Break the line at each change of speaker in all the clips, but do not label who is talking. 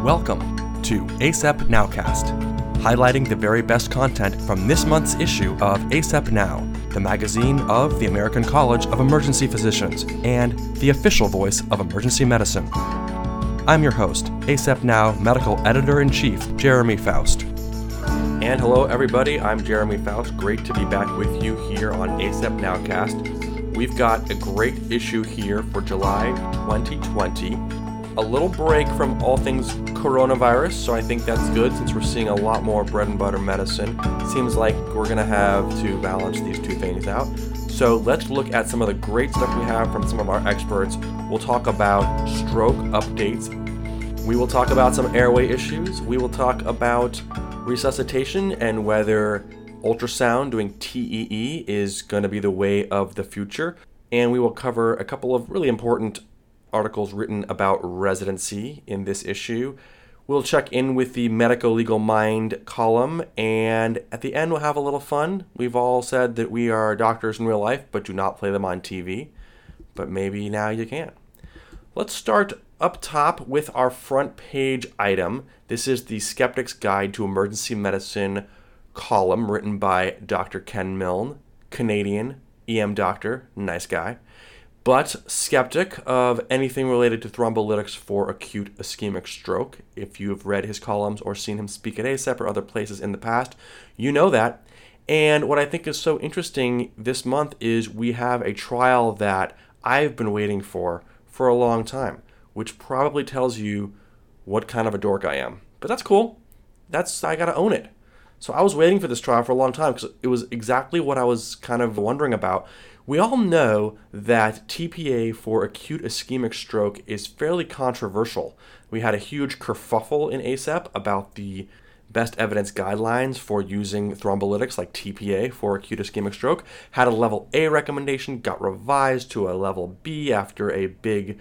Welcome to ACEP Nowcast, highlighting the very best content from this month's issue of ACEP Now, the magazine of the American College of Emergency Physicians and the official voice of emergency medicine. I'm your host, ACEP Now Medical Editor-in-Chief, Jeremy Faust. And hello everybody, I'm Jeremy Faust. Great to be back with you here on ACEP Nowcast. We've got a great issue here for July 2020. A little break from all things coronavirus, so I think that's good since we're seeing a lot more bread and butter medicine. Seems like we're going to have to balance these two things out. So let's look at some of the great stuff we have from some of our experts. We'll talk about stroke updates. We will talk about some airway issues. We will talk about resuscitation and whether ultrasound doing TEE is going to be the way of the future. And we will cover a couple of really important articles written about residency in this issue. We'll check in with the Medical Legal Mind column, and at the end we'll have a little fun. We've all said that we are doctors in real life, but do not play them on TV. But maybe now you can. Let's start up top with our front page item. This is the Skeptic's Guide to Emergency Medicine column written by Dr. Ken Milne, Canadian, EM doctor, nice guy, but skeptic of anything related to thrombolytics for acute ischemic stroke. If you've read his columns or seen him speak at ACEP or other places in the past, you know that. And what I think is so interesting this month is we have a trial that I've been waiting for a long time, which probably tells you what kind of a dork I am. But that's cool. I gotta own it. So I was waiting for this trial for a long time because it was exactly what I was kind of wondering about. We all know that TPA for acute ischemic stroke is fairly controversial. We had a huge kerfuffle in ACEP about the best evidence guidelines for using thrombolytics like TPA for acute ischemic stroke. Had a level A recommendation, got revised to a level B after a big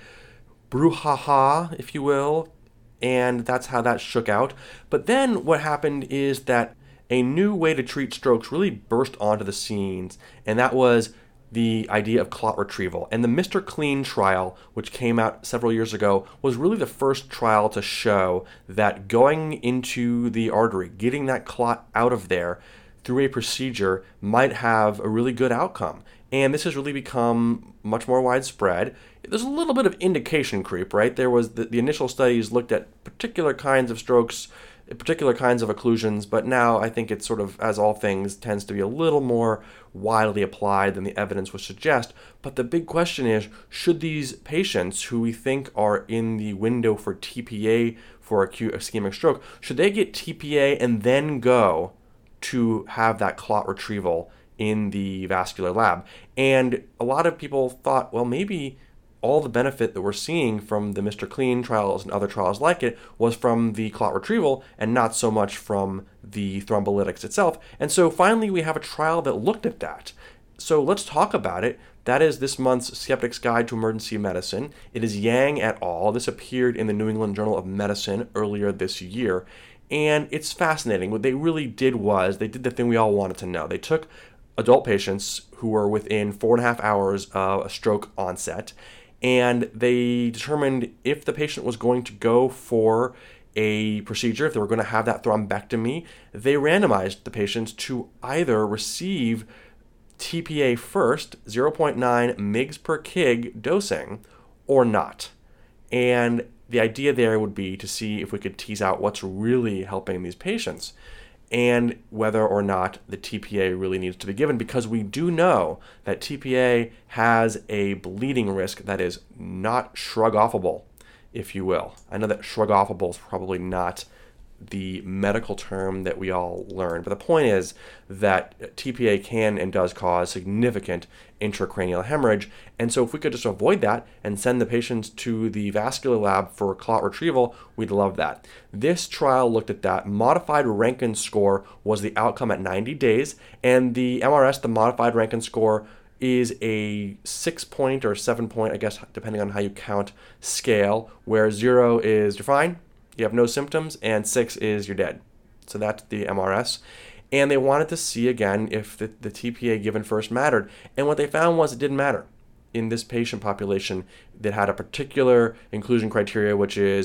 brouhaha, if you will, and that's how that shook out. But then what happened is that a new way to treat strokes really burst onto the scenes, and that was the idea of clot retrieval. And the Mr. Clean trial, which came out several years ago, was really the first trial to show that going into the artery, getting that clot out of there through a procedure might have a really good outcome. And this has really become much more widespread. There's a little bit of indication creep, right? There was the initial studies looked at particular kinds of strokes, particular kinds of occlusions, but now I think it's sort of, as all things, tends to be a little more widely applied than the evidence would suggest. But the big question is, should these patients who we think are in the window for TPA for acute ischemic stroke, should they get TPA and then go to have that clot retrieval in the vascular lab? And a lot of people thought, well, maybe all the benefit that we're seeing from the Mr. Clean trials and other trials like it was from the clot retrieval and not so much from the thrombolytics itself. And so finally we have a trial that looked at that. So let's talk about it. That is this month's Skeptic's Guide to Emergency Medicine. It is Yang et al. This appeared in the New England Journal of Medicine earlier this year. And it's fascinating. What they really did was they did the thing we all wanted to know. They took adult patients who were within 4.5 hours of a stroke onset, and they determined if the patient was going to go for a procedure, if they were going to have that thrombectomy. They randomized the patients to either receive TPA first, 0.9 mg per kg dosing, or not. And the idea there would be to see if we could tease out what's really helping these patients and whether or not the TPA really needs to be given, because we do know that TPA has a bleeding risk that is not shrug-offable, if you will. I know that shrug-offable is probably not the medical term that we all learn, but the point is that TPA can and does cause significant intracranial hemorrhage, and so if we could just avoid that and send the patients to the vascular lab for clot retrieval, we'd love that. This trial looked at that. Modified Rankin score was the outcome at 90 days, and the MRS, the modified Rankin score, is a 6-point or 7-point, I guess, depending on how you count, scale, where 0 is you're fine, you have no symptoms, and 6 is you're dead. So that's the MRS. And they wanted to see again if the TPA given first mattered. And what they found was it didn't matter in this patient population that had a particular inclusion criteria, which is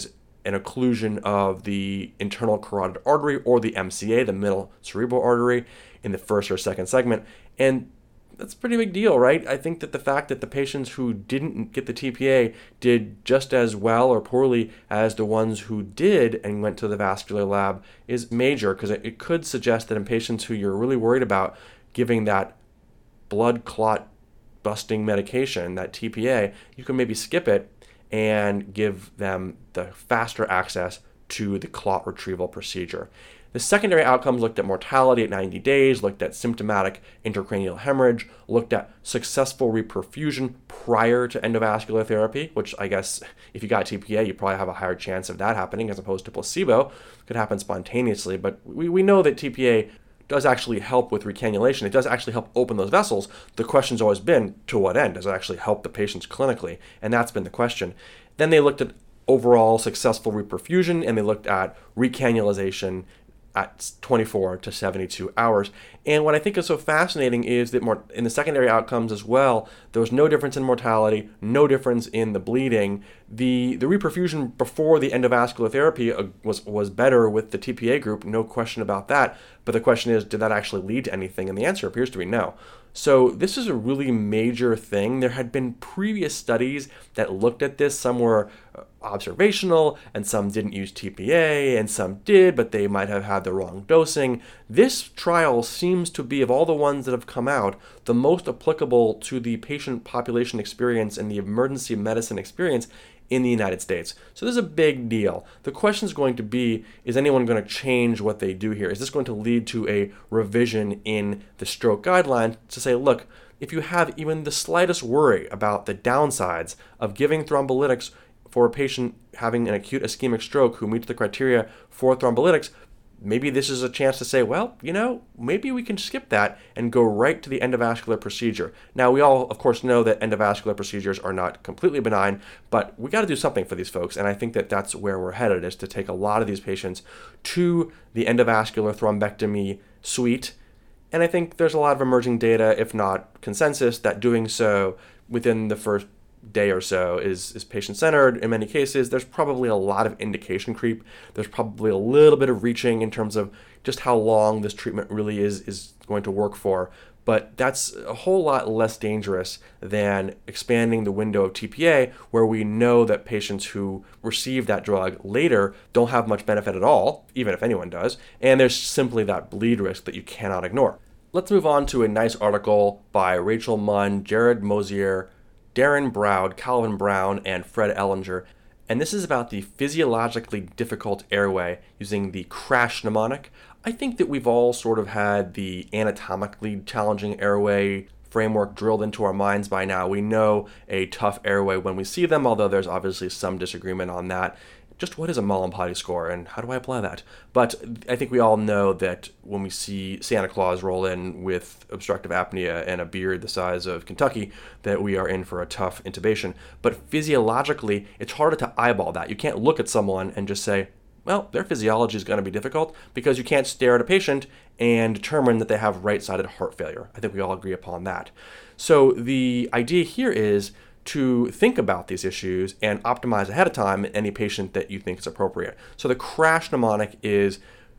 an occlusion of the internal carotid artery, or the MCA, the middle cerebral artery, in the first or second segment. And that's a pretty big deal, right? I think that the fact that the patients who didn't get the TPA did just as well or poorly as the ones who did and went to the vascular lab is major, because it could suggest that in patients who you're really worried about giving that blood clot busting medication, that TPA, you can maybe skip it and give them the faster access to the clot retrieval procedure. The secondary outcomes looked at mortality at 90 days, looked at symptomatic intracranial hemorrhage, looked at successful reperfusion prior to endovascular therapy, which I guess if you got TPA, you probably have a higher chance of that happening as opposed to placebo. It could happen spontaneously, but we know that TPA does actually help with recannulation. It does actually help open those vessels. The question's always been, to what end? Does it actually help the patients clinically? And that's been the question. Then they looked at overall successful reperfusion, and they looked at recannulation at 24 to 72 hours. And what I think is so fascinating is that in the secondary outcomes as well, there was no difference in mortality, no difference in the bleeding. The reperfusion before the endovascular therapy was better with the TPA group, no question about that. But the question is, did that actually lead to anything? And the answer appears to be no. So this is a really major thing. There had been previous studies that looked at this. Some were observational, and some didn't use TPA, and some did, but they might have had the wrong dosing. This trial seems to be, of all the ones that have come out, the most applicable to the patient population experience and the emergency medicine experience in the United States. So this is a big deal. The question is going to be, is anyone going to change what they do here? Is this going to lead to a revision in the stroke guidelines to say, look, if you have even the slightest worry about the downsides of giving thrombolytics for a patient having an acute ischemic stroke who meets the criteria for thrombolytics, maybe this is a chance to say, well, maybe we can skip that and go right to the endovascular procedure. Now, we all, of course, know that endovascular procedures are not completely benign, but we got to do something for these folks. And I think that that's where we're headed, is to take a lot of these patients to the endovascular thrombectomy suite. And I think there's a lot of emerging data, if not consensus, that doing so within the first day or so is patient-centered. In many cases, there's probably a lot of indication creep. There's probably a little bit of reaching in terms of just how long this treatment really is going to work for. But that's a whole lot less dangerous than expanding the window of TPA, where we know that patients who receive that drug later don't have much benefit at all, even if anyone does, and there's simply that bleed risk that you cannot ignore. Let's move on to a nice article by Rachel Munn, Jared Mosier, Darren Browd, Calvin Brown, and Fred Ellinger. And this is about the physiologically difficult airway using the crash mnemonic. I think that we've all sort of had the anatomically challenging airway framework drilled into our minds by now. We know a tough airway when we see them, although there's obviously some disagreement on that. Just what is a Mallampati score, and how do I apply that? But I think we all know that when we see Santa Claus roll in with obstructive apnea and a beard the size of Kentucky, that we are in for a tough intubation. But physiologically, it's harder to eyeball that. You can't look at someone and just say, well, their physiology is going to be difficult, because you can't stare at a patient and determine that they have right-sided heart failure. I think we all agree upon that. So the idea here is to think about these issues and optimize ahead of time any patient that you think is appropriate. So the crash mnemonic is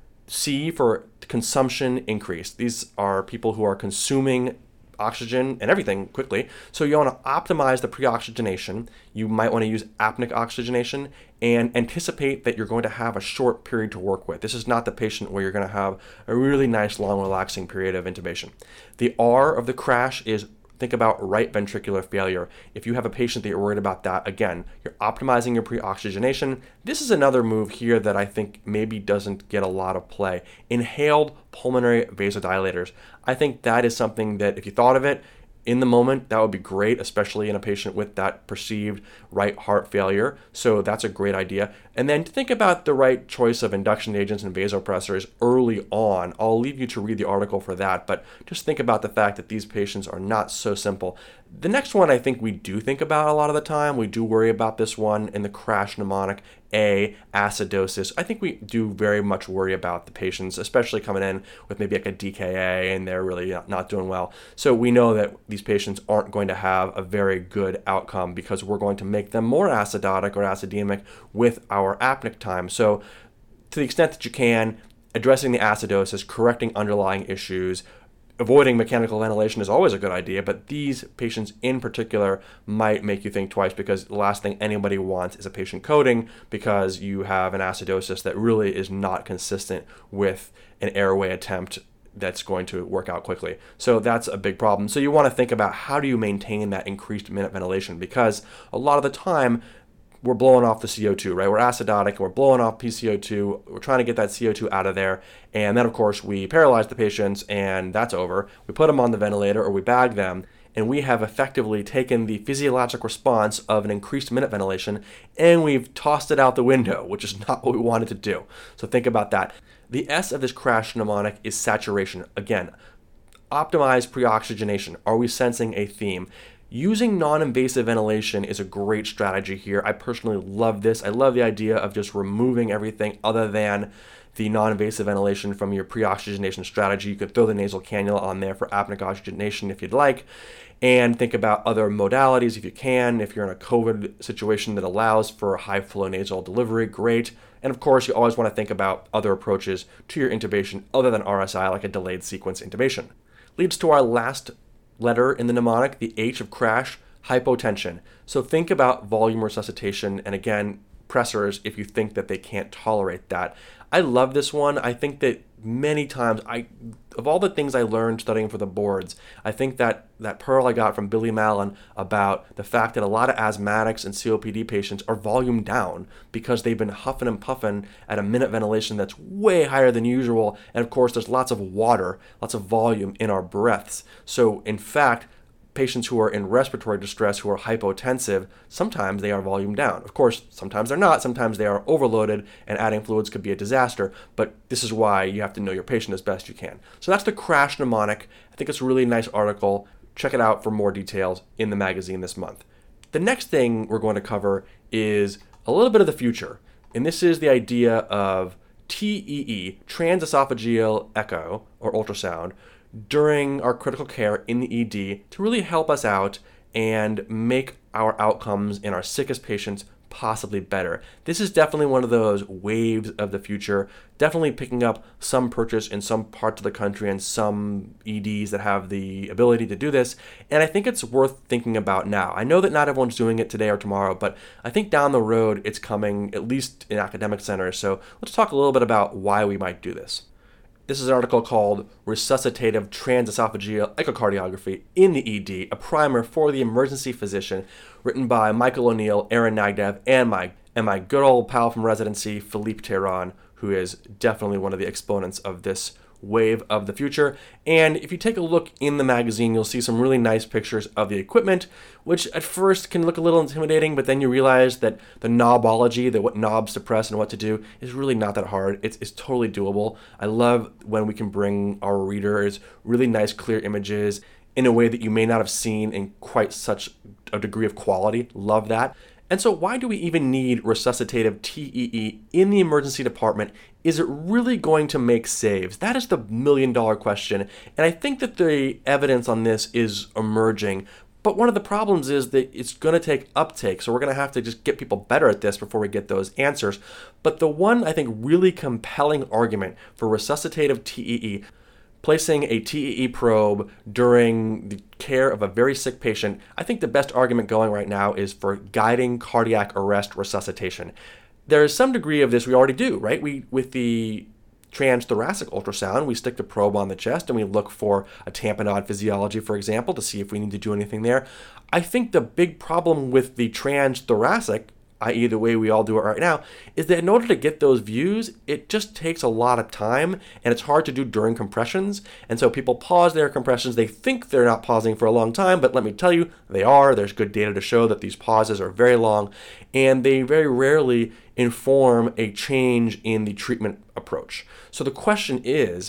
C for consumption increase. These are people who are consuming oxygen and everything quickly. So you want to optimize the pre-oxygenation. You might want to use apneic oxygenation and anticipate that you're going to have a short period to work with. This is not the patient where you're going to have a really nice, long, relaxing period of intubation. The R of the crash is think about right ventricular failure. If you have a patient that you're worried about that, again, you're optimizing your pre-oxygenation. This is another move here that I think maybe doesn't get a lot of play. Inhaled pulmonary vasodilators. I think that is something that if you thought of it in the moment, that would be great, especially in a patient with that perceived right heart failure. So that's a great idea. And then to think about the right choice of induction agents and vasopressors early on. I'll leave you to read the article for that, but just think about the fact that these patients are not so simple. The next one I think we do think about a lot of the time. We do worry about this one in the crash mnemonic A, acidosis. I think we do very much worry about the patients, especially coming in with maybe like a DKA and they're really not doing well. So we know that these patients aren't going to have a very good outcome because we're going to make them more acidotic or acidemic with our apneic time. So to the extent that you can, addressing the acidosis, correcting underlying issues, avoiding mechanical ventilation is always a good idea, but these patients in particular might make you think twice, because the last thing anybody wants is a patient coding because you have an acidosis that really is not consistent with an airway attempt that's going to work out quickly. So that's a big problem. So you want to think about how do you maintain that increased minute ventilation, because a lot of the time we're blowing off the CO2, right? We're acidotic and we're blowing off PCO2. We're trying to get that CO2 out of there. And then, of course, we paralyze the patients and that's over. We put them on the ventilator or we bag them, and we have effectively taken the physiologic response of an increased minute ventilation and we've tossed it out the window, which is not what we wanted to do. So think about that. The S of this crash mnemonic is saturation. Again, optimize pre-oxygenation. Are we sensing a theme? Using non-invasive ventilation is a great strategy here. I personally love this. I love the idea of just removing everything other than the non-invasive ventilation from your pre-oxygenation strategy. You could throw the nasal cannula on there for apneic oxygenation if you'd like, and think about other modalities if you can. If you're in a COVID situation that allows for high flow nasal delivery, great. And of course, you always want to think about other approaches to your intubation other than RSI, like a delayed sequence intubation. Leads to our last letter in the mnemonic, the H of crash, hypotension. So think about volume resuscitation, and again, pressors if you think that they can't tolerate that. I love this one. I think that many times, of all the things I learned studying for the boards, I think that pearl I got from Billy Mallon about the fact that a lot of asthmatics and COPD patients are volume down because they've been huffing and puffing at a minute ventilation that's way higher than usual. And of course, there's lots of water, lots of volume in our breaths. So in fact, patients who are in respiratory distress, who are hypotensive, sometimes they are volume down. Of course, sometimes they're not. Sometimes they are overloaded and adding fluids could be a disaster. But this is why you have to know your patient as best you can. So that's the crash mnemonic. I think it's a really nice article. Check it out for more details in the magazine this month. The next thing we're going to cover is a little bit of the future. And this is the idea of TEE, transesophageal echo or ultrasound, during our critical care in the ED to really help us out and make our outcomes in our sickest patients possibly better. This is definitely one of those waves of the future, definitely picking up some purchase in some parts of the country and some EDs that have the ability to do this. And I think it's worth thinking about now. I know that not everyone's doing it today or tomorrow, but I think down the road it's coming, at least in academic centers. So let's talk a little bit about why we might do this. This is an article called Resuscitative Transesophageal Echocardiography in the ED, a primer for the emergency physician, written by Michael O'Neill, Aaron Nagdev, and my good old pal from residency, Philippe Tehran, who is definitely one of the exponents of this wave of the future. And if you take a look in the magazine, you'll see some really nice pictures of the equipment, which at first can look a little intimidating, but then you realize that the knobology, what knobs to press and what to do, is really not that hard. It's totally doable. I love when we can bring our readers really nice, clear images in a way that you may not have seen in quite such a degree of quality. Love that. And so why do we even need resuscitative TEE in the emergency department? Is it really going to make saves? That is the million-dollar question. And I think that the evidence on this is emerging. But one of the problems is that it's going to take uptake. So we're going to have to just get people better at this before we get those answers. But the one, I think, really compelling argument for resuscitative TEE, placing a TEE probe during the care of a very sick patient, I think the best argument going right now is for guiding cardiac arrest resuscitation. There is some degree of this we already do, right? With the transthoracic ultrasound, we stick the probe on the chest and we look for a tamponade physiology, for example, to see if we need to do anything there. I think the big problem with the transthoracic, i.e. the way we all do it right now, is that in order to get those views, it just takes a lot of time and it's hard to do during compressions. And so people pause their compressions. They think they're not pausing for a long time, but let me tell you, they are. There's good data to show that these pauses are very long and they very rarely inform a change in the treatment approach. So the question is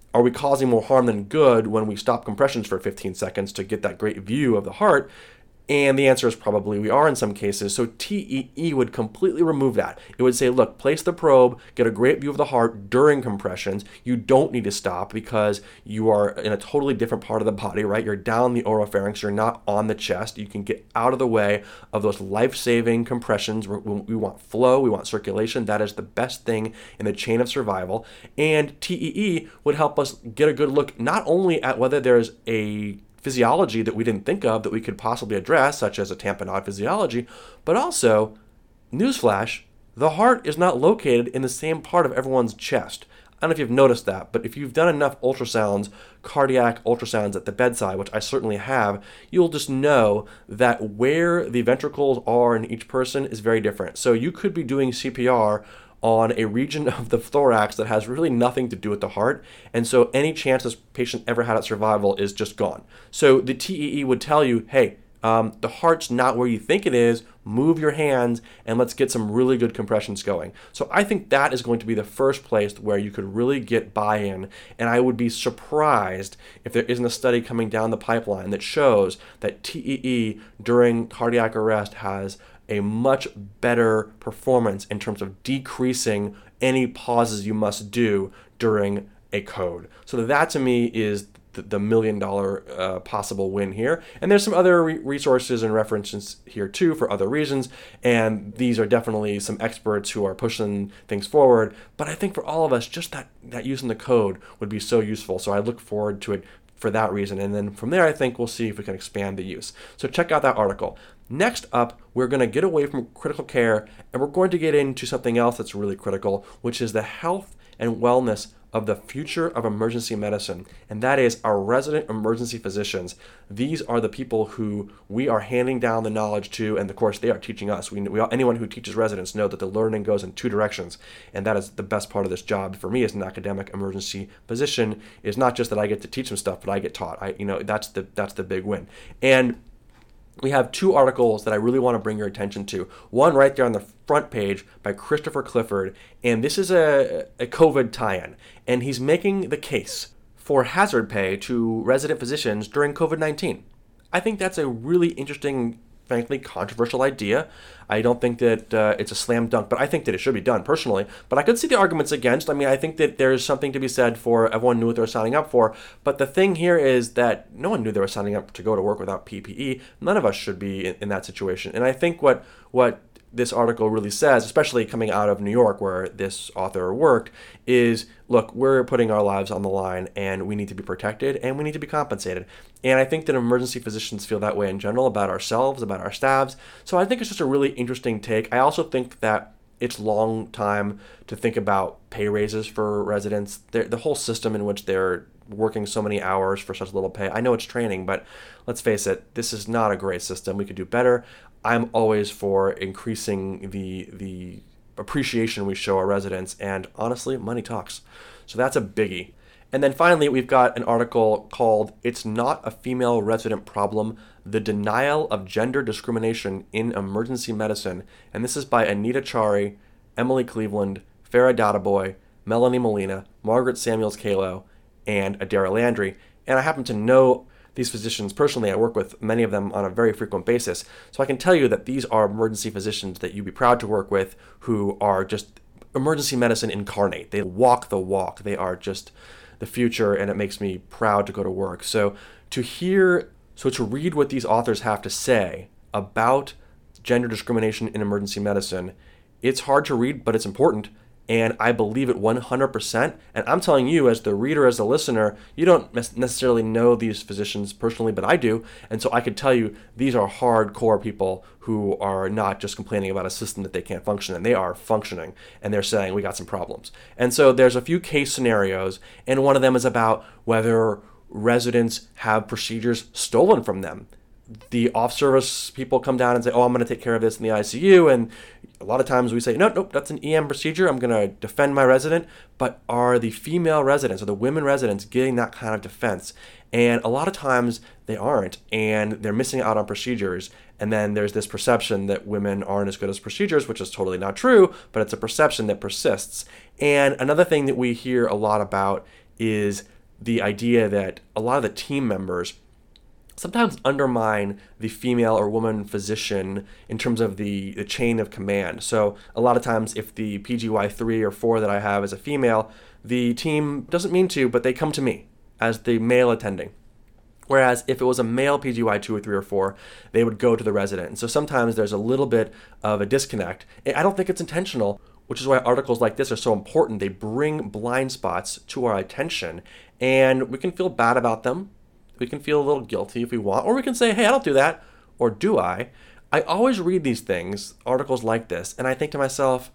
are we causing more harm than good when we stop compressions for 15 seconds to get that great view of the heart? And the answer is probably we are in some cases. So TEE would completely remove that. It would say, look, place the probe, get a great view of the heart during compressions. You don't need to stop because you are in a totally different part of the body, right? You're down the oropharynx, you're not on the chest. You can get out of the way of those life-saving compressions. We want flow, we want circulation. That is the best thing in the chain of survival. And TEE would help us get a good look not only at whether there's a physiology that we didn't think of that we could possibly address, such as a tamponade physiology, but also, newsflash, the heart is not located in the same part of everyone's chest. I don't know if you've noticed that, but if you've done enough ultrasounds, cardiac ultrasounds at the bedside, which I certainly have, you'll just know that where the ventricles are in each person is very different. So you could be doing CPR on a region of the thorax that has really nothing to do with the heart, and so any chance this patient ever had at survival is just gone. So the TEE would tell you, hey, the heart's not where you think it is, move your hands, and let's get some really good compressions going. So I think that is going to be the first place where you could really get buy-in, and I would be surprised if there isn't a study coming down the pipeline that shows that TEE during cardiac arrest has a much better performance in terms of decreasing any pauses you must do during a code. So that to me is the $1 million possible win here. And there's some other resources and references here too for other reasons. And these are definitely some experts who are pushing things forward. But I think for all of us, just that using the code would be so useful. So I look forward to it for that reason. And then from there, I think we'll see if we can expand the use. So check out that article. Next up, we're going to get away from critical care and we're going to get into something else that's really critical, which is the health and wellness of the future of emergency medicine, and that is our resident emergency physicians. These are the people who we are handing down the knowledge to, and of course they are teaching us. Anyone who teaches residents know that the learning goes in two directions, and that is the best part of this job for me as an academic emergency physician. Is not just that I get to teach them stuff, but I get taught. That's the big win. And we have two articles that I really want to bring your attention to. One right there on the front page by Christopher Clifford, and this is a COVID tie-in, and he's making the case for hazard pay to resident physicians during COVID-19. I think that's a really interesting, frankly, controversial idea. I don't think that it's a slam dunk, but I think that it should be done personally. But I could see the arguments against. I think that there's something to be said for everyone knew what they were signing up for. But the thing here is that no one knew they were signing up to go to work without PPE. None of us should be in that situation. And I think what this article really says, especially coming out of New York where this author worked, is, look, we're putting our lives on the line and we need to be protected and we need to be compensated. And I think that emergency physicians feel that way in general about ourselves, about our staffs. So I think it's just a really interesting take. I also think that it's long time to think about pay raises for residents. The whole system in which they're working so many hours for such little pay. I know it's training, but let's face it, this is not a great system. We could do better. I'm always for increasing the appreciation we show our residents, and honestly, money talks. So that's a biggie. And then finally, we've got an article called "It's Not a Female Resident Problem: The Denial of Gender Discrimination in Emergency Medicine." And this is by Anita Chari, Emily Cleveland, Farah Dadaboy, Melanie Molina, Margaret Samuels-Kalo, and Adara Landry. And I happen to know these physicians personally. I work with many of them on a very frequent basis. So I can tell you that these are emergency physicians that you'd be proud to work with, who are just emergency medicine incarnate. They walk the walk. They are just the future, and it makes me proud to go to work. So to read what these authors have to say about gender discrimination in emergency medicine, it's hard to read, but it's important. And I believe it 100%. And I'm telling you, as the reader, as the listener, you don't necessarily know these physicians personally, but I do. And so I can tell you, these are hardcore people who are not just complaining about a system that they can't function in. They are functioning, and they're saying, we got some problems. And so there's a few case scenarios, and one of them is about whether residents have procedures stolen from them. The off-service people come down and say, I'm going to take care of this in the ICU. And a lot of times we say, nope, that's an EM procedure. I'm going to defend my resident. But are the female residents or the women residents getting that kind of defense? And a lot of times they aren't, and they're missing out on procedures. And then there's this perception that women aren't as good as procedures, which is totally not true, but it's a perception that persists. And another thing that we hear a lot about is the idea that a lot of the team members sometimes undermine the female or woman physician in terms of the chain of command. So a lot of times if the PGY 3 or 4 that I have is a female, the team doesn't mean to, but they come to me as the male attending. Whereas if it was a male PGY 2 or 3 or 4, they would go to the resident. And so sometimes there's a little bit of a disconnect. I don't think it's intentional, which is why articles like this are so important. They bring blind spots to our attention, and we can feel bad about them. We can feel a little guilty if we want, or we can say, hey, I don't do that, or do I? I always read these things, articles like this, and I think to myself,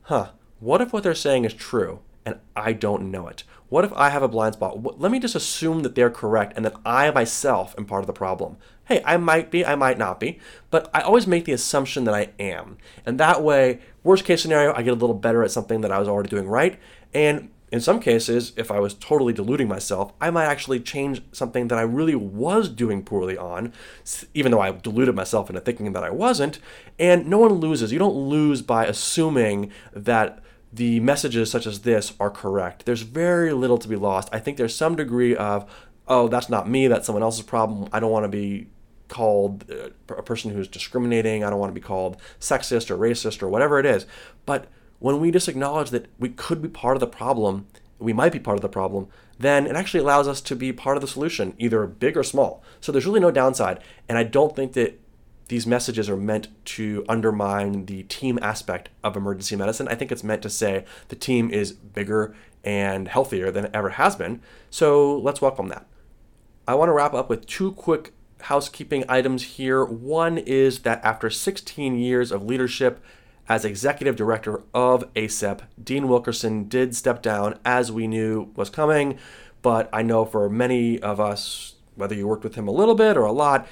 what if what they're saying is true and I don't know it? What if I have a blind spot? Let me just assume that they're correct and that I myself am part of the problem. Hey, I might be, I might not be, but I always make the assumption that I am. And that way, worst case scenario, I get a little better at something that I was already doing right. And in some cases, if I was totally deluding myself, I might actually change something that I really was doing poorly on, even though I deluded myself into thinking that I wasn't. And no one loses. You don't lose by assuming that the messages such as this are correct. There's very little to be lost. I think there's some degree of, oh, that's not me, that's someone else's problem. I don't want to be called a person who's discriminating. I don't want to be called sexist or racist or whatever it is. But when we just acknowledge that we could be part of the problem, we might be part of the problem, then it actually allows us to be part of the solution, either big or small. So there's really no downside. And I don't think that these messages are meant to undermine the team aspect of emergency medicine. I think it's meant to say the team is bigger and healthier than it ever has been. So let's welcome that. I want to wrap up with 2 quick housekeeping items here. One is that after 16 years of leadership as executive director of ACEP, Dean Wilkerson did step down, as we knew was coming. But I know for many of us, whether you worked with him a little bit or a lot,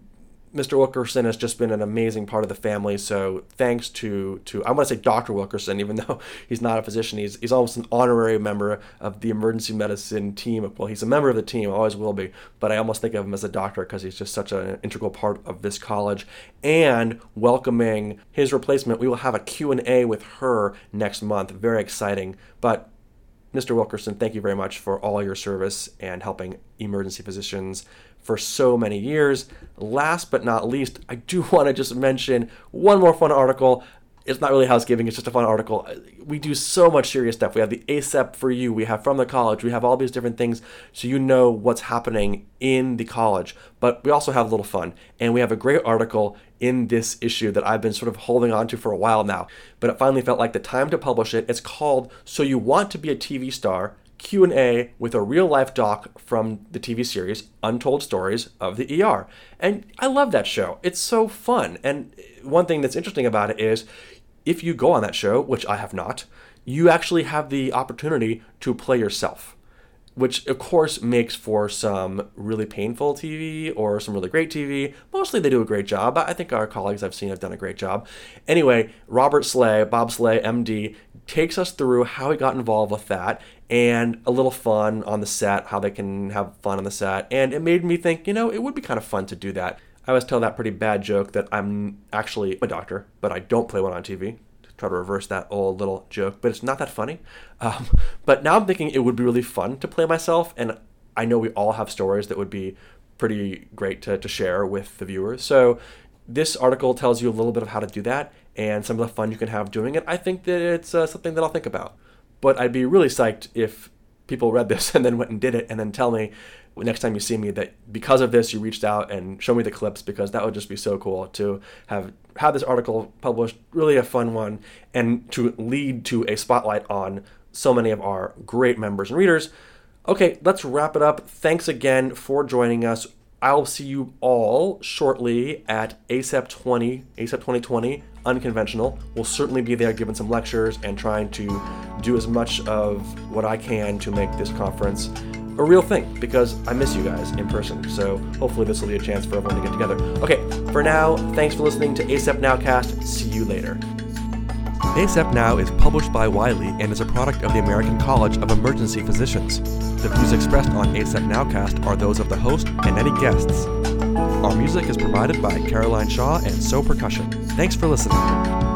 Mr. Wilkerson has just been an amazing part of the family. So thanks to I want to say Dr. Wilkerson, even though he's not a physician, he's almost an honorary member of the emergency medicine team. Well, he's a member of the team, always will be, but I almost think of him as a doctor because he's just such an integral part of this college. And welcoming his replacement, we will have a Q&A with her next month. Very exciting. But Mr. Wilkerson, thank you very much for all your service and helping emergency physicians for so many years. Last but not least, I do want to just mention one more fun article. It's not really housekeeping, it's just a fun article. We do so much serious stuff. We have the ACEP for you, we have From the College, we have all these different things so you know what's happening in the college. But we also have a little fun. And we have a great article in this issue that I've been sort of holding on to for a while now. But it finally felt like the time to publish it. It's called So You Want to Be a TV Star? Q&A with a real-life doc from the TV series Untold Stories of the ER. And I love that show. It's so fun. And one thing that's interesting about it is if you go on that show, which I have not, you actually have the opportunity to play yourself, which of course makes for some really painful TV or some really great TV. Mostly they do a great job. I think our colleagues I've seen have done a great job. Anyway, Robert Slay, Bob Slay, MD, takes us through how he got involved with that and a little fun on the set, how they can have fun on the set. And it made me think, it would be kind of fun to do that. I always tell that pretty bad joke that I'm actually a doctor, but I don't play one on TV. Try to reverse that old little joke, but it's not that funny. But now I'm thinking it would be really fun to play myself, and I know we all have stories that would be pretty great to share with the viewers. So this article tells you a little bit of how to do that and some of the fun you can have doing it. I think that it's something that I'll think about. But I'd be really psyched if people read this and then went and did it and then tell me next time you see me that because of this you reached out and show me the clips, because that would just be so cool to have this article published, really a fun one, and to lead to a spotlight on so many of our great members and readers. Okay, let's wrap it up. Thanks again for joining us. I'll see you all shortly at ACEP 2020 Unconventional. We'll certainly be there giving some lectures and trying to do as much of what I can to make this conference a real thing, because I miss you guys in person. So hopefully this will be a chance for everyone to get together. Okay, for now, thanks for listening to ACEP Nowcast. See you later.
ACEP Now is published by Wiley and is a product of the American College of Emergency Physicians. The views expressed on ACEP Nowcast are those of the host and any guests. Our music is provided by Caroline Shaw and So Percussion. Thanks for listening.